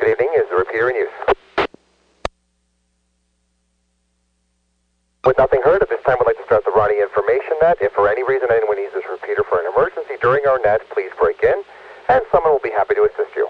Good evening. Is the repeater in use? With nothing heard, at this time we'd like to start the Ronnie Information Net. If for any reason anyone needs this repeater for an emergency during our net, please break in, and someone will be happy to assist you.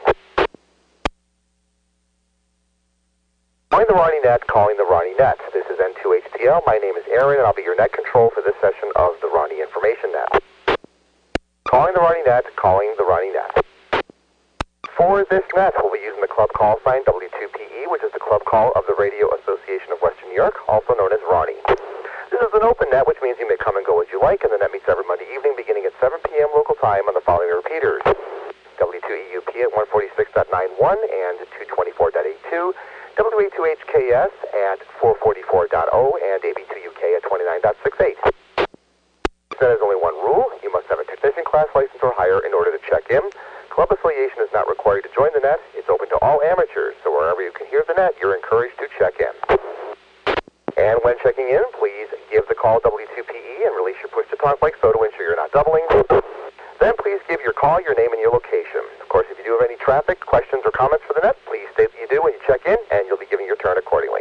Calling the Ronnie Net, calling the Ronnie Net. This is N2HTL. My name is Aaron, and I'll be your net control for this session of the Ronnie Information Net. Calling the Ronnie Net, calling the Ronnie Net. For this net, we'll be using the club call sign W2PE, which is the club call of the Radio Association of Western New York, also known as Ronnie. This is an open net, which means you may come and go as you like, and the net meets every Monday evening beginning at 7 p.m. local time on the following repeaters. W2EUP at 146.91 and 224.82, WA2HKS at 444.0, and AB2UK at 29.68. This net has only one rule. You must have a technician class license or higher in order to check in. Club affiliation is not required to join the net. It's open to all amateurs, so wherever you can hear the net, you're encouraged to check in. And when checking in, please give the call W2PE and release your push-to-talk like so to ensure you're not doubling. Then please give your call, your name, and your location. Of course, if you do have any traffic, questions, or comments for the net, please state that you do when you check in, and you'll be given your turn accordingly.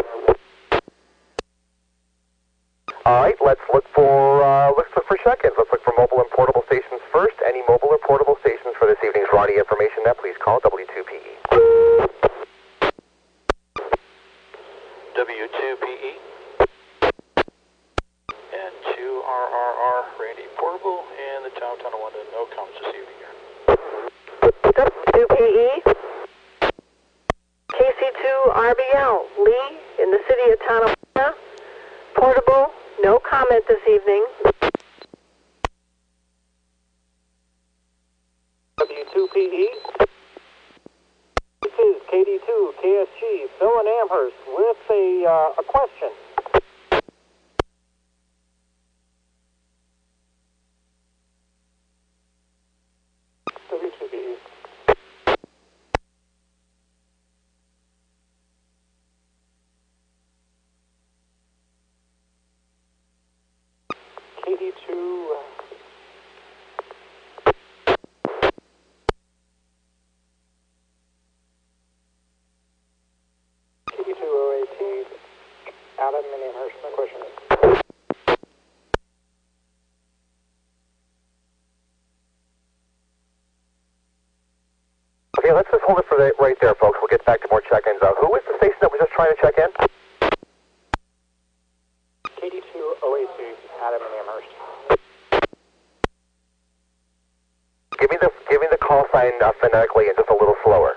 All right, let's look for check-ins. Let's look for mobile and portable stations first. Any mobile or portable stations for this evening's Ronnie Information Net, please call W2PE. W2PE and 2RRR Randy Portable and the Town Tunnel 1 to no comments this evening here. W2PE KC2RBL Lee in the city of Tonawanda. Portable, no comment this evening. W2PE. This is KD2 KSG Phil and Amherst with a question. W2PE. KD2 KD2OAT Adam and Amherst, my question is. Okay, let's just hold it for right there, folks. We'll get back to more check-ins. Who was the station that was just trying to check in? KD2OAT Adam and Amherst. Give me the call sign phonetically and just a little slower.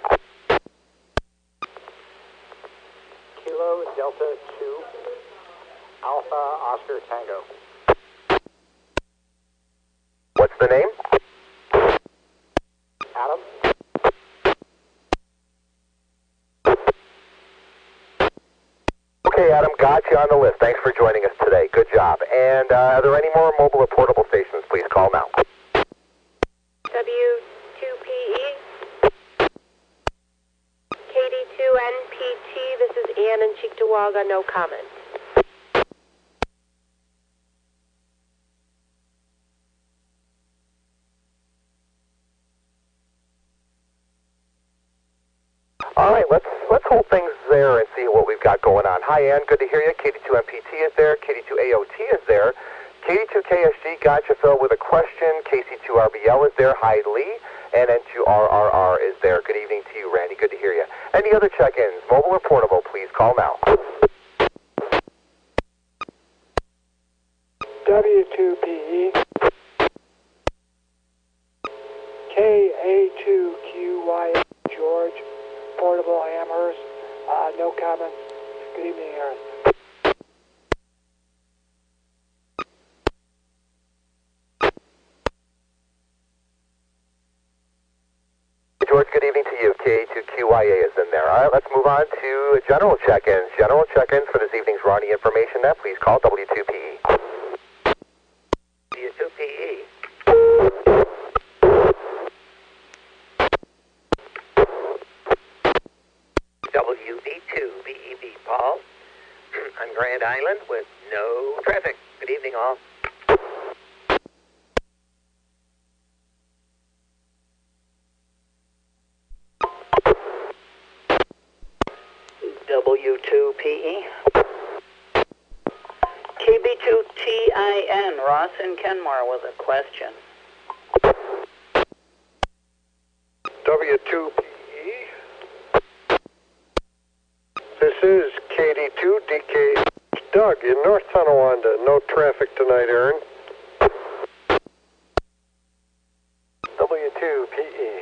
Kilo Delta 2 Alpha Oscar Tango. What's the name? Adam. Okay, Adam, got you on the list. Thanks for joining us today. Good job. And are there any more mobile or portable stations? Please call now. W2PE KD2NPT, this is Ann in Cheektowaga, no comment. All right, let's hold things there and see what we've got going on. Hi, Ann. Good to hear you. KD2MPT is there. KD2AOT is there. KD2KSG got you, Phil, with a question. KC2RBL is there. Hi, Lee. And N2RRR is there. Good evening to you, Randy. Good to hear you. Any other check-ins, mobile or portable, please call now. W2PE KA2QY George Portable Amherst. No comments. Good evening, Aaron. George, good evening to you. KA2QYA is in there. All right, let's move on to general check-ins. General check-ins for this evening's Ronnie Information Net. Please call W2PE. W2PE. WB2BEB, Paul. On Grand Island with no traffic. Good evening, all. W2PE. KB2TIN, Ross in Kenmore with a question. W2PE. This is KD2DK Doug in North Tonawanda. No traffic tonight, Aaron. W2PE.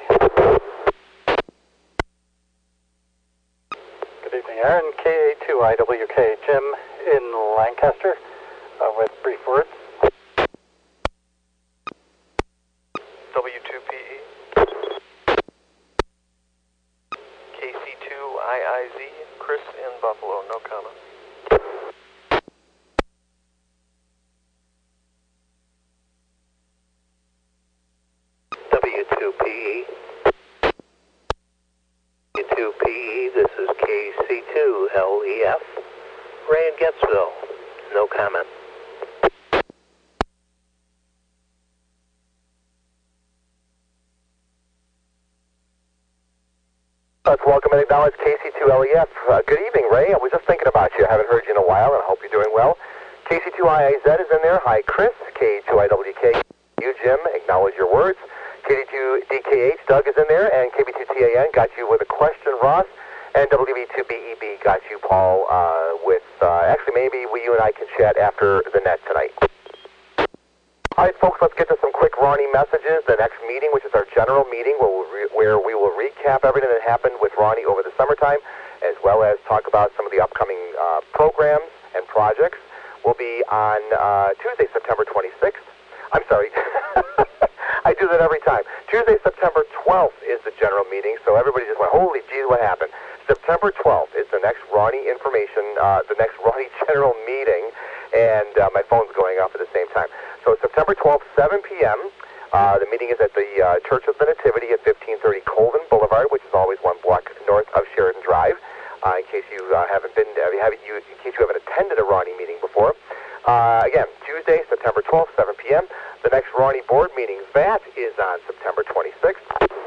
Good evening, Aaron. KA2IWK. Jim in Lancaster with brief words. W2PE. KC2IIZ. Chris in Buffalo. No comment. W2PE. W2PE, this is KC2LEF. Ray in Gettsville. No comment. Let's welcome and acknowledge KC2LEF. Good evening, Ray. I was just thinking about you. I haven't heard you in a while, and I hope you're doing well. KC2IIZ is in there. Hi, Chris. K2IWK. You, Jim. Acknowledge your words. KD2DKH, Doug is in there, and KB2TAN got you with a question, Ross, and WB2BEB got you, Paul, with, actually maybe you and I can chat after the net tonight. All right, folks, let's get to some quick Ronnie messages. The next meeting, which is our general meeting, where we will recap everything that happened with Ronnie over the summertime, as well as talk about some of the upcoming programs and projects, will be on Tuesday, September 26th. I'm sorry. I do that every time. Tuesday, September 12th is the general meeting, so everybody just went, holy geez, what happened? September 12th is the next Ronnie information, the next Ronnie general meeting, and my phone's going off at the same time. So September 12th, 7 p.m., the meeting is at the Church of the Nativity at 1530 Colvin Boulevard, which is always one block north of Sheridan Drive, in case you haven't been, in case you haven't attended a Ronnie meeting before. Again, Tuesday, September 12th, 7 p.m. The next Ronnie board meeting, that is on September 26th,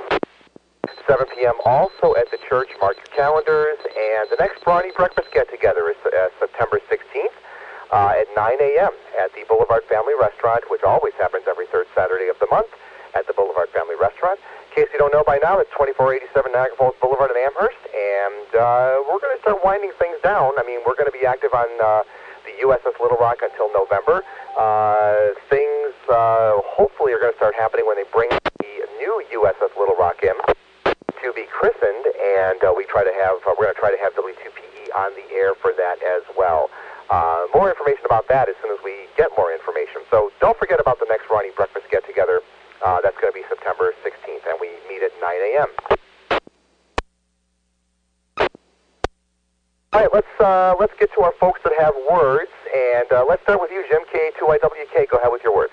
7 p.m. also at the church. Mark your calendars. And the next Ronnie breakfast get-together is September 16th at 9 a.m. at the Boulevard Family Restaurant, which always happens every third Saturday of the month at the Boulevard Family Restaurant. In case you don't know by now, it's 2487 Niagara Falls Boulevard in Amherst, and we're going to start winding things down. I mean, we're going to be active on the USS Little Rock until November. Things hopefully are going to start happening when they bring the new USS Little Rock in to be christened, and we're going to try to have W2PE on the air for that as well. More information about that as soon as we get more information. So don't forget about the next Ronnie breakfast get together. That's going to be September 16th, and we meet at 9 a.m. All right, let's get to our folks that have words, and let's start with you, Jim, KA2IWK. Go ahead with your words.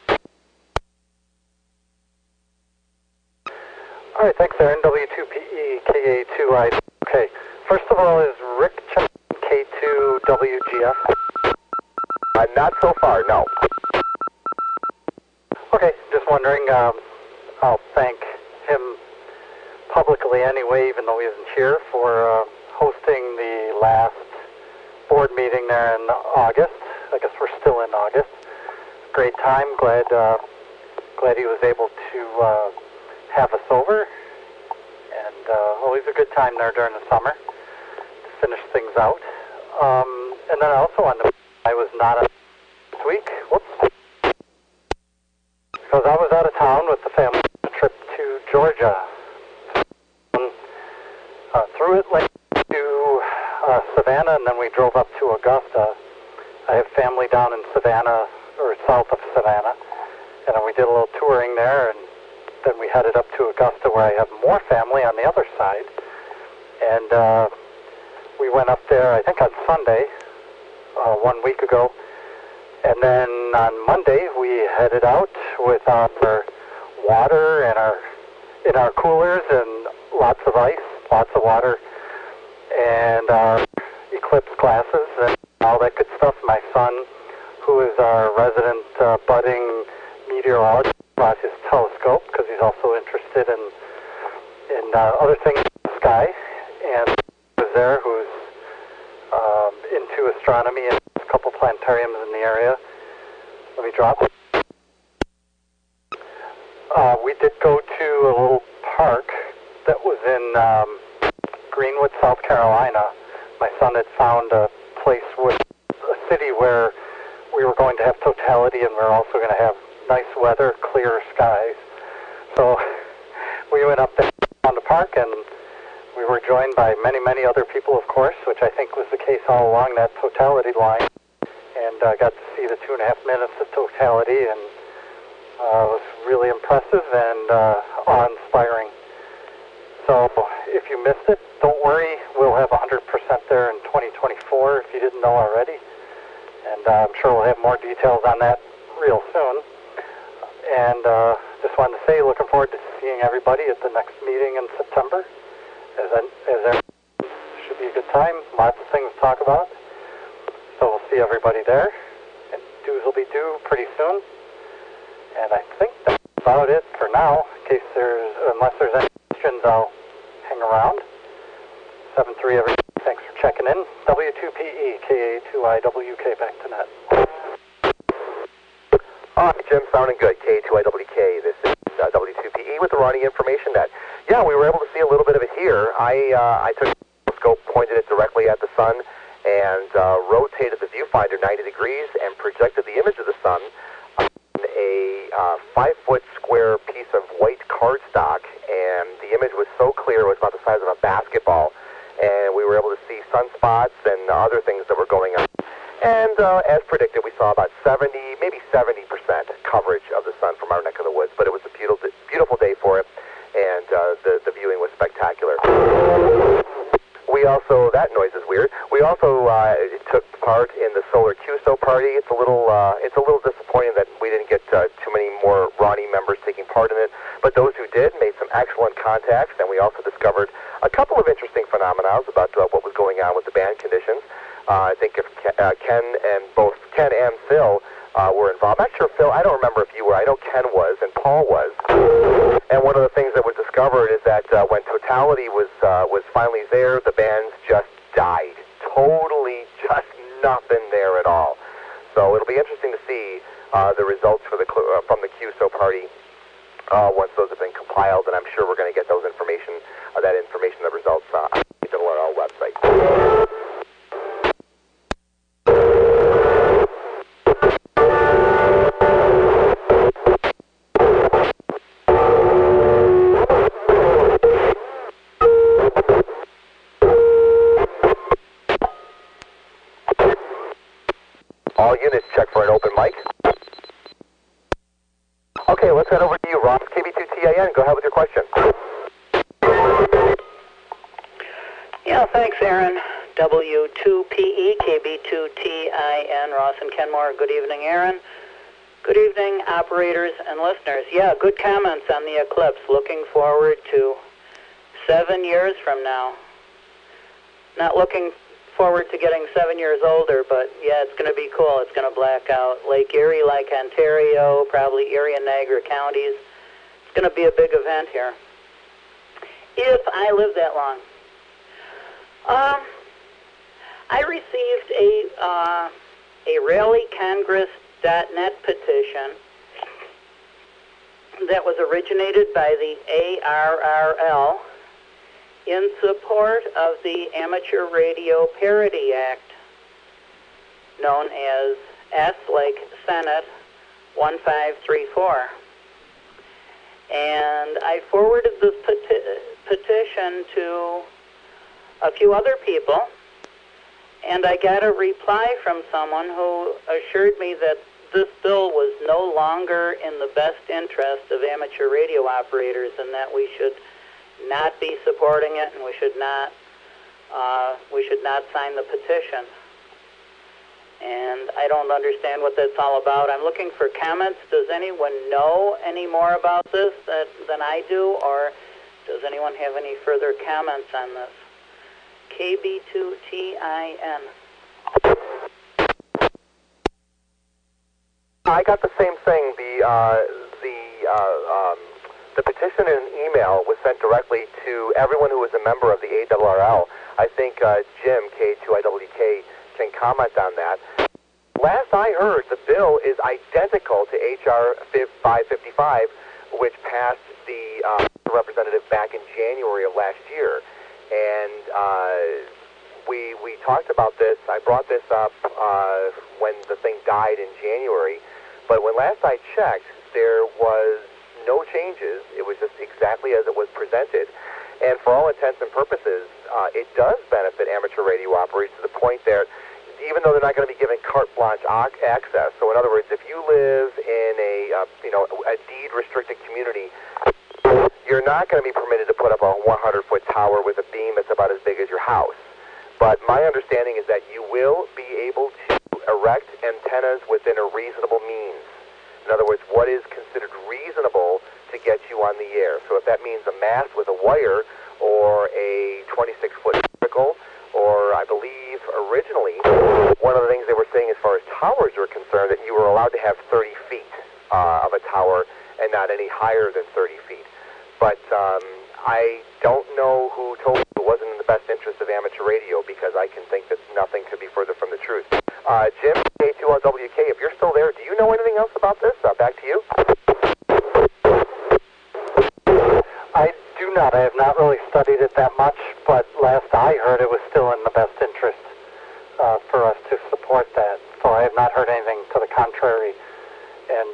All right, thanks, Aaron. W2PE, KA2IWK. First of all, is Rick K2WGF? Not so far, no. Okay, just wondering. I'll thank him publicly anyway, even though he isn't here, for hosting the last board meeting there in August. I guess we're still in August. Great time. Glad he was able to have us over. And always a good time there during the summer to finish things out. And then I also wanted to, I was not on this week. Whoops. Because I was out of town with the family on a trip to Georgia. Through Atlanta to Savannah, and then we drove up to Augusta. I have family down in Savannah, or south of Savannah, and then we did a little touring there, and then we headed up to Augusta where I have more family on the other side. And we went up there, I think on Sunday, 1 week ago. And then on Monday, we headed out with our water and in our coolers and lots of ice, lots of water, and our eclipse glasses and all that good stuff. My son, who is our resident budding meteorologist, brought his telescope because he's also interested in other things in the sky. And he was there, who's astronomy and a couple planetariums in the area. Let me drop. We did go to a little park that was in Greenwood, South Carolina. My son had found a place with a city where we were going to have totality, and we were also going to have nice weather, clear skies. So we went up there on the park, and we were joined by many, many other people, of course, which I think was the case all along that totality line. And got to see the 2.5 minutes of totality, and it was really impressive and awe-inspiring. So if you missed it, don't worry. We'll have 100% there in 2024 if you didn't know already. And I'm sure we'll have more details on that real soon. And just wanted to say, looking forward to seeing everybody at the next meeting in September. As should be a good time. Lots of things to talk about. So we'll see everybody there. And dues will be due pretty soon. And I think that's about it for now. In case unless there's any questions, I'll hang around. 7-3, everybody. Thanks for checking in. W2PE, KA2IWK, back to net. All right, Jim, sounding good. KA2IWK. This is W2PE with the Ronnie Information Net. Yeah, we were able to see a little bit of it here. I took a telescope, pointed it directly at the sun, and rotated the viewfinder 90 degrees and projected the image of the sun on a 5-foot square piece of white cardstock, and the image was so clear it was about the size of a basketball, and we were able to see sunspots and other things that were going on. And as predicted, we saw about 70, maybe 70% coverage of the sun from our neck of the woods, but it was a beautiful day for it, and the viewing was spectacular. We also, that noise is weird. We also took part in the Solar QSO party. It's a little disappointing that we didn't get too many more Ronnie members taking part in it. But those who did made some excellent contacts, and we also discovered a couple of interesting phenomena about what was going on with the band conditions. I think if both Ken and Phil were involved. I'm not sure, Phil, I don't remember if you were. I know Ken was and Paul was. And one of the things that was discovered is that when totality was finally there, the bands just died. Totally just nothing there at all. So it'll be interesting to see the results from the QSO party once those have been compiled, and I'm sure we're going to get those information, the results on the WRL website. All units, check for an open mic. Okay, let's head over to you, Ross, KB2TIN. Go ahead with your question. Yeah, thanks, Aaron. W2PE, KB2TIN, Ross and Kenmore. Good evening, Aaron. Good evening, operators and listeners. Yeah, good comments on the eclipse. Looking forward to 7 years from now. Not looking forward to getting 7 years older, but yeah, it's going to be cool. It's going to black out Lake Erie, Lake Ontario, probably Erie and Niagara counties. It's going to be a big event here. If I live that long. I received a rallycongress.net petition that was originated by the ARRL in support of the Amateur Radio Parity Act, known as S. Lake Senate 1534. And I forwarded this petition to a few other people, and I got a reply from someone who assured me that this bill was no longer in the best interest of amateur radio operators, and that we should not be supporting it, and we should not sign the petition. And I don't understand what that's all about. I'm looking for comments. Does anyone know any more about this than I do, or does anyone have any further comments on this? KB2TIN. I got the same thing. The petition and email was sent directly to everyone who was a member of the ARRL. I think Jim, K2IWK, can comment on that. Last I heard, the bill is identical to H.R. 555, which passed the representative back in January of last year. And we talked about this. I brought this up when the thing died in January. But when last I checked, there was no changes. It was just exactly as it was presented. And for all intents and purposes, it does benefit amateur radio operators to the point that even though they're not going to be given carte blanche access. So in other words, if you live in a deed-restricted community, you're not going to be permitted to put up a 100-foot tower with a beam that's about as big as your house. But my understanding is that you will be able to erect antennas within a reasonable means. In other words, what is considered reasonable to get you on the air. So if that means a mast with a wire or a 26-foot vertical, or I believe originally, one of the things they were saying as far as towers were concerned, that you were allowed to have 30 feet of a tower and not any higher than 30 feet. But I don't know who told me it wasn't in the best interest of amateur radio, because I can think that nothing could be further from the truth. Jim, K2WK, if you're still there, do you know anything else about this? Back to you. I do not. I have not really studied it that much, but last I heard it was still in the best interest for us to support that. So I have not heard anything to the contrary. And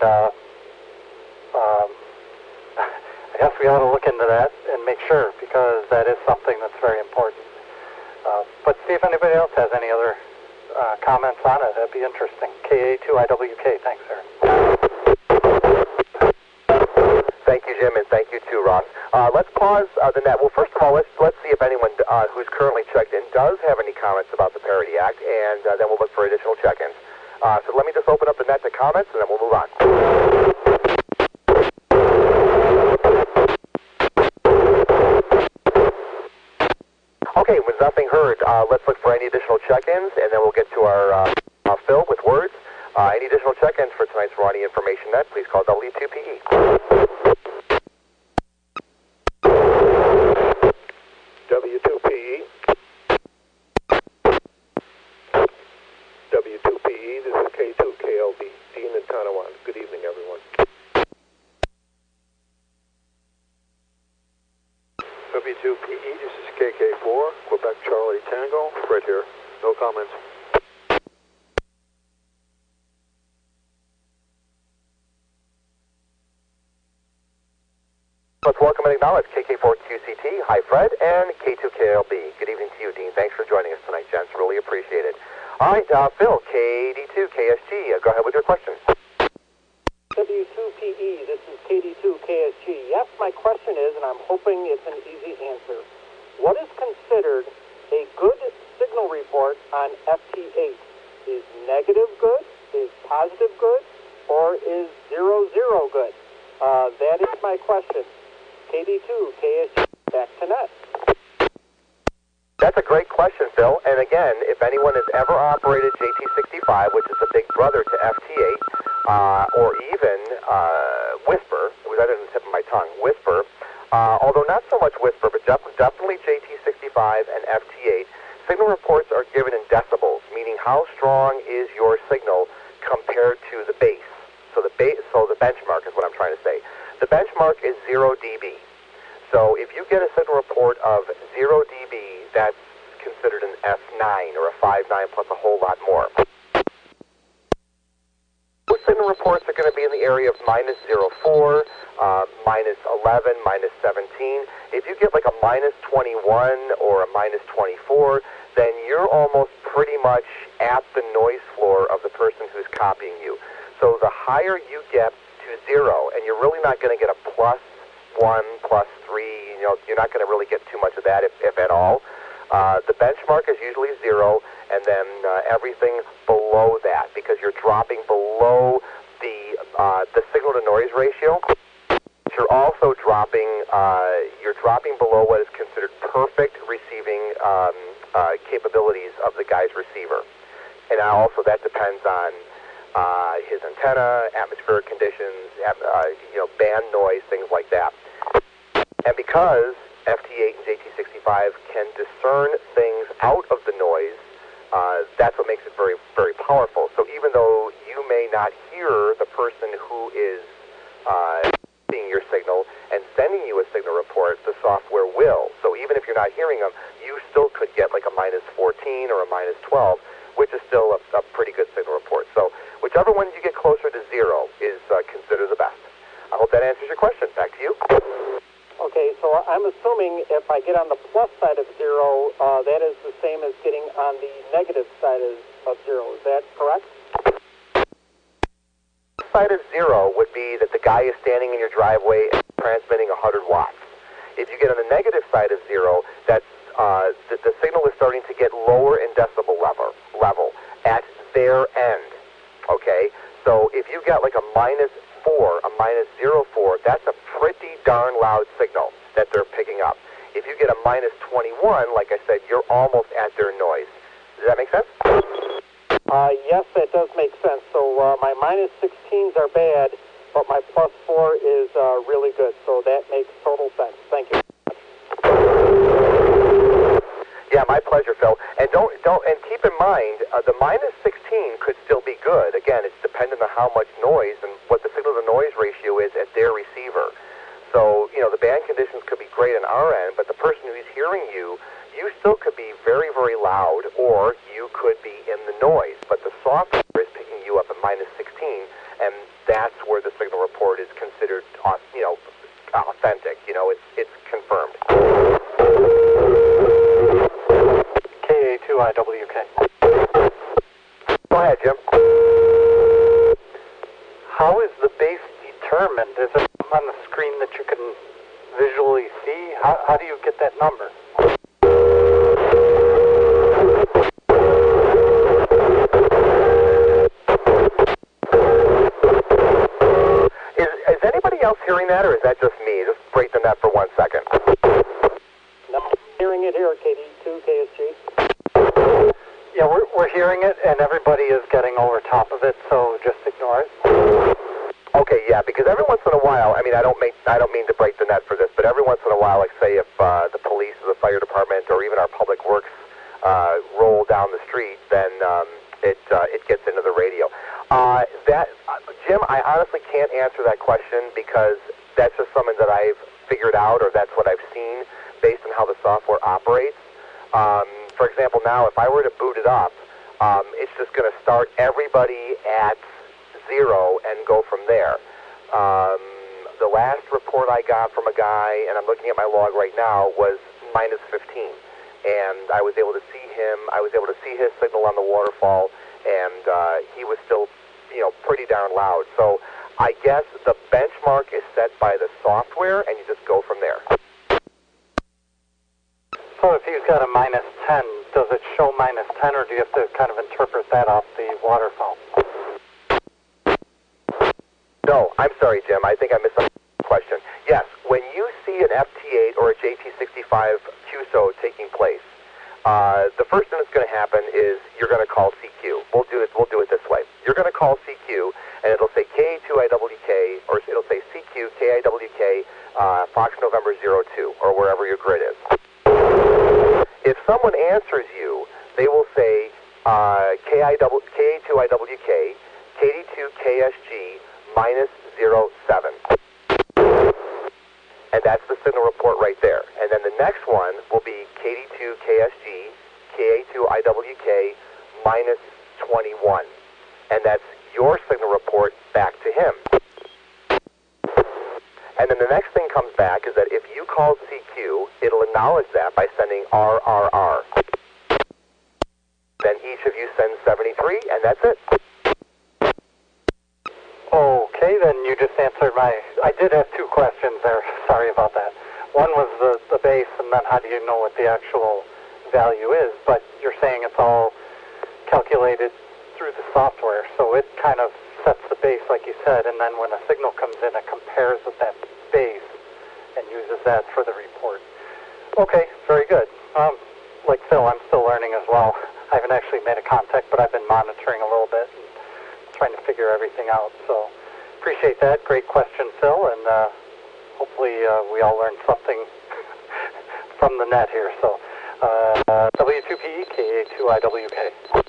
I guess we ought to look into that and make sure, because that is something that's very important. But see if anybody else has any other comments on it. That'd be interesting. KA2IWK. Thanks, Aaron. Thank you, Jim, and thank you too, Ross. Let's pause the net. Well, first of all, let's see if anyone who's currently checked in does have any comments about the Parity Act, and then we'll look for additional check-ins. So let me just open up the net to comments, and then we'll move on. Okay, with nothing heard, let's look for any additional check-ins, and then we'll get to our Phil with words. Any additional check-ins for tonight's Ronnie Information Net, please call W2PE. W2PE. W2PE, this is K2KLB, Dean in Tonawanda. Good evening, everyone. W2PE, this is KK4, Quebec Charlie Tango. Fred here. No comments. Let's welcome and acknowledge KK4QCT, hi Fred, and K2KLB. Good evening to you, Dean. Thanks for joining us tonight, gents. Really appreciate it. All right, Phil, KD2KSG, go ahead with your question. W2PE, this is KD2KSG. Yes, my question is, and I'm hoping it's an easy answer. What is considered a good signal report on FT8? Is negative good? Is positive good? Or is 00 good? That is my question. KD2KSG, back to net. That's a great question, Phil. And again, if anyone has ever operated JT65, which is the big brother to FT8, or even Whisper, it was right on the tip of my tongue, Whisper, although not so much Whisper, but definitely JT65 and FT8, signal reports are given in decibels, meaning how strong is your signal compared to the base. So the benchmark is what I'm trying to say. The benchmark is 0 dB. So if you get a signal report of 0 dB, that's considered an F9 or a 5.9 plus a whole lot more. Most signal reports are going to be in the area of minus 0.4, minus 11, minus 17. If you get like a minus 21 or a minus 24, then you're almost pretty much at the noise floor of the person who's copying you. So the higher you get to 0, and you're really not going to get a plus 1, plus 3, you're not going to really get too much of that, if at all. The benchmark is usually 0, and then everything below that, because you're dropping below the signal-to-noise ratio. You're also dropping below what is considered perfect receiving capabilities of the guy's receiver. And also that depends on his antenna, atmospheric conditions, band noise, things like that. And because FT8 and JT65 can discern things out of the noise, That's what makes it very, very powerful. So even though you may not hear the person who is seeing your signal and sending you a signal report, the software will. So even if you're not hearing them, you still could get like a -14 or a -12, which is still a pretty good signal report. So whichever one you get closer to 0 is considered the best. I hope that answers your question. Back to you. Okay, so I'm assuming if I get on the plus side of 0, that is the same as getting on the negative side of 0. Is that correct? Side of 0 would be that the guy is standing in your driveway and transmitting 100 watts. If you get on the negative side of 0, that's the signal is starting to get lower in decibel level at their end. Okay, so if you got like a -4, a -04, that's a pretty darn loud signal that they're picking up. If you get a -21, like I said, you're almost at their noise. Does that make sense? Yes, that does make sense. So my -16s are bad, but my +4 is really good. So that makes total sense. Thank you. Yeah, my pleasure, Phil. And and keep in mind, the -16 could still be good. Again, it's dependent on how much noise and what the signal to noise ratio is at their receiver. So, the band conditions could be great on our end, but the person who's hearing you still could be very, very loud, or you could be in the noise. But the software is picking you up at -16, and that's where the signal report is considered, authentic. It's confirmed. KA2IWK. Go ahead, Jim. How is the base determined? Is it on the screen that you can visually see? How do you get that number? Is anybody else hearing that, or is that just me? Just break the net for 1 second. No, hearing it here, KD2, KSG. Yeah, we're hearing it, and everybody is getting over top of it, so just ignore it. Okay, yeah, because every once in a while, I don't mean to break the net for this, but every once in a while, like say if the police or the fire department or even our public works roll down the street, then it gets into the radio. Jim, I honestly can't answer that question because that's just something that I've figured out, or that's what I've seen based on how the software operates. For example, now if I were to boot it up, it's just going to start everybody at 0 and go from there. The last report I got from a guy, and I'm looking at my log right now, was -15, and I was able to see him. I was able to see his signal on the waterfall, and he was still, pretty darn loud. So I guess the benchmark is set by the software, and you just go from there. So if he's got a -10, does it show -10, or do you have to kind of interpret that off the waterfall? No, I'm sorry, Jim. I think I missed the question. Yes, when you see an FT8 or a JT65 QSO taking place, the first thing that's going to happen is you're going to call CQ. We'll do it this way. You're going to call CQ, and it'll say KA2IWK, or it'll say CQ KIWK Fox November 02, or wherever your grid is. If someone answers you, they will say KA2IWK KD2KSG -07. And that's the signal report right there. And then the next one will be KD2KSG KA2IWK -21. And that's your signal report back to him. And then the next thing comes back is that if you call CQ, it'll acknowledge that by sending RRR. Then each of you sends 73, and that's it. Okay, then you just answered I did have two questions there. Sorry about that. One was the base, and then how do you know what the actual value is? But you're saying it's all calculated through the software, so it kind of sets the base, like you said, and then when a signal comes in, it compares with that base and uses that for the report. Okay, very good. Like Phil, I'm still learning as well. I haven't actually made a contact, but I've been monitoring a little bit and trying to figure everything out. So appreciate that. Great question, Phil, and hopefully we all learned something from the net here. So W2PE, KA2IWK.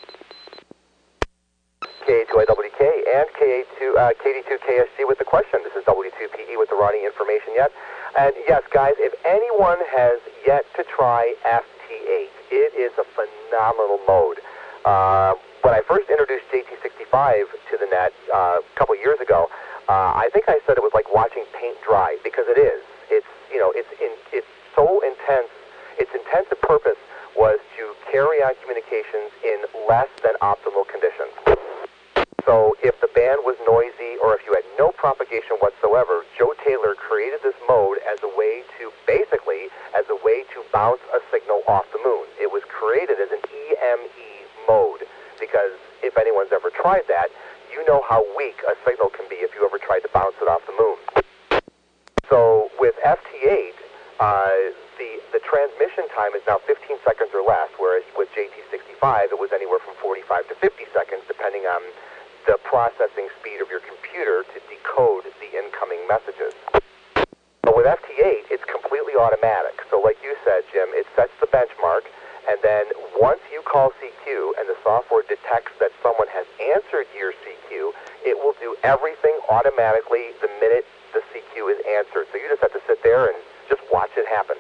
KA2IWK and KD2KSG with the question. This is W2PE with the Ronnie information yet. And yes, guys, if anyone has yet to try FT8, it is a phenomenal mode. When I first introduced JT65 to the net a couple years ago, I think I said it was like watching paint dry, because it is. It's so intense. Its intended purpose was to carry on communications in less than optimal conditions. So if the band was noisy or if you had no propagation whatsoever, Joe Taylor created this mode as a way to bounce a signal off the moon. It was created as an EME mode, because if anyone's ever tried that, you know how weak a signal can be if you ever tried to bounce it off the moon. So with FT8, the transmission time is now 15 seconds or less, whereas with JT65 it was anywhere from 45 to 50 seconds, depending on the processing speed of your computer to decode the incoming messages. But with FT8, it's completely automatic. So like you said, Jim, it sets the benchmark, and then once you call CQ and the software detects that someone has answered your CQ, it will do everything automatically the minute the CQ is answered. So you just have to sit there and just watch it happen.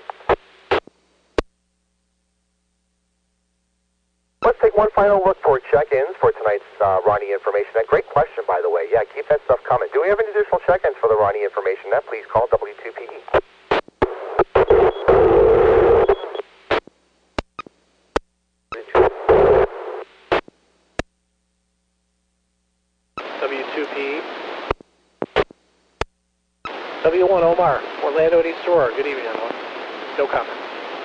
Let's take one final look for check-ins for tonight's Ronnie Information Net. Great question, by the way. Yeah, keep that stuff coming. Do we have any additional check-ins for the Ronnie Information Net? Please call W2PE. W2PE. W1 Omar, Orlando at East Aurora. Good evening, everyone. No comment.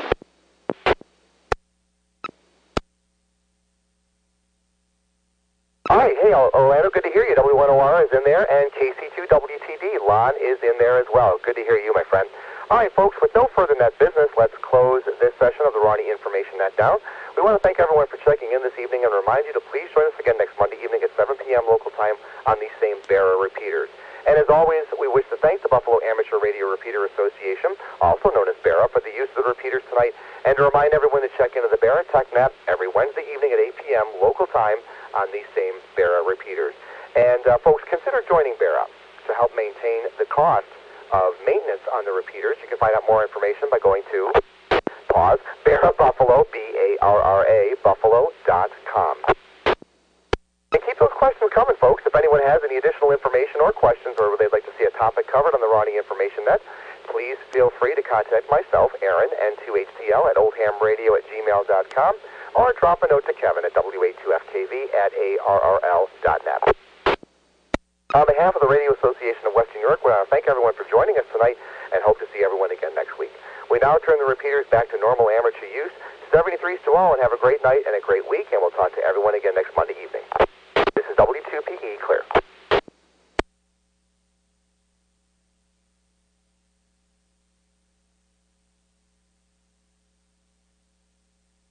All right, hey, Orlando, good to hear you. W1OR is in there, and KC2WTD, Lon, is in there as well. Good to hear you, my friend. All right, folks, with no further net business, let's close this session of the Ronnie Information Net down. We want to thank everyone for checking in this evening and remind you to please join us again next Monday evening at 7 p.m. local time on these same Bearer repeaters. And as always, we wish to thank the Buffalo Amateur Radio Repeater Association, also known as BARA, for the use of the repeaters tonight, and to remind everyone to check into the BARA TechNet every Wednesday evening at 8 p.m. local time on these same BARA repeaters. And folks, consider joining BARA to help maintain the cost of maintenance on the repeaters. You can find out more information by going to BARA Buffalo, B-A-R-R-A, buffalo.com. And keep those questions coming, folks. If anyone has any additional information or questions, or they'd like to see a topic covered on the Ronnie Information Net, please feel free to contact myself, Aaron, N2HTL, at oldhamradio@gmail.com, or drop a note to Kevin at WA2FKV@ARRL.net. On behalf of the Radio Association of Western New York, we want to thank everyone for joining us tonight and hope to see everyone again next week. We now turn the repeaters back to normal amateur use. 73s to all, and have a great night and a great week, and we'll talk to everyone again next Monday evening. This is W2PE Clear.